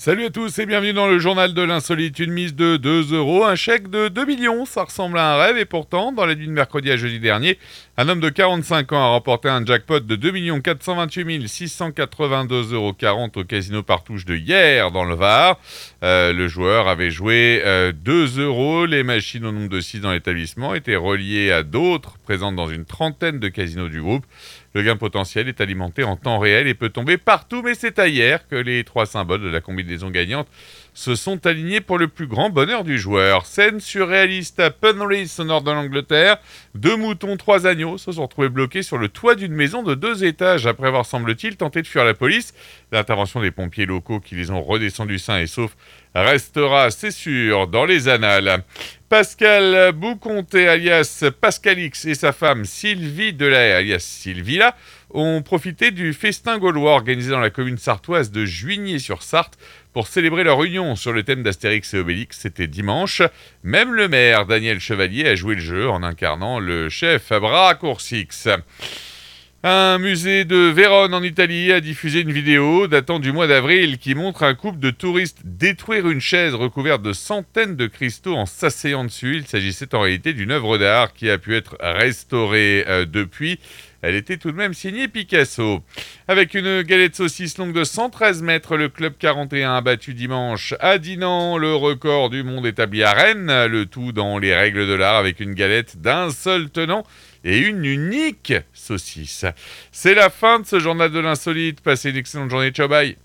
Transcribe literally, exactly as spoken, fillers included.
Salut à tous et bienvenue dans le journal de l'insolite. Une mise de deux euros, un chèque de deux millions, ça ressemble à un rêve et pourtant, dans la nuit de mercredi à jeudi dernier, un homme de quarante-cinq ans a remporté un jackpot de deux millions quatre cent vingt-huit mille six cent quatre-vingt-deux euros quarante au casino Partouche de Hyères dans le Var. Euh, le joueur avait joué euh, deux euros. Les machines au nombre de six dans l'établissement étaient reliées à d'autres présentes dans une trentaine de casinos du groupe. Le gain potentiel est alimenté en temps réel et peut tomber partout, mais c'est à hier que les trois symboles de la combinaison gagnante se sont alignés pour le plus grand bonheur du joueur. Scène surréaliste à Penrith, au nord de l'Angleterre. Deux moutons, trois agneaux se sont retrouvés bloqués sur le toit d'une maison de deux étages après avoir, semble-t-il, tenté de fuir la police. L'intervention des pompiers locaux qui les ont redescendus sains et saufs restera, c'est sûr, dans les annales. Pascal Bouconté, alias Pascalix, et sa femme Sylvie Delay, alias Sylvia, ont profité du festin gaulois organisé dans la commune sartoise de Juigné-sur-Sarthe pour célébrer leur union sur le thème d'Astérix et Obélix. C'était dimanche. Même le maire, Daniel Chevalier, a joué le jeu en incarnant le chef Bracoursix. Un musée de Vérone en Italie a diffusé une vidéo datant du mois d'avril qui montre un couple de touristes détruire une chaise recouverte de centaines de cristaux en s'asseyant dessus. Il s'agissait en réalité d'une œuvre d'art qui a pu être restaurée euh, depuis. Elle était tout de même signée Picasso. Avec une galette saucisse longue de cent treize mètres, le Club quarante et un a battu dimanche à Dinan le record du monde établi à Rennes. Le tout dans les règles de l'art avec une galette d'un seul tenant et une unique saucisse. C'est la fin de ce journal de l'insolite. Passez une excellente journée. Ciao, bye.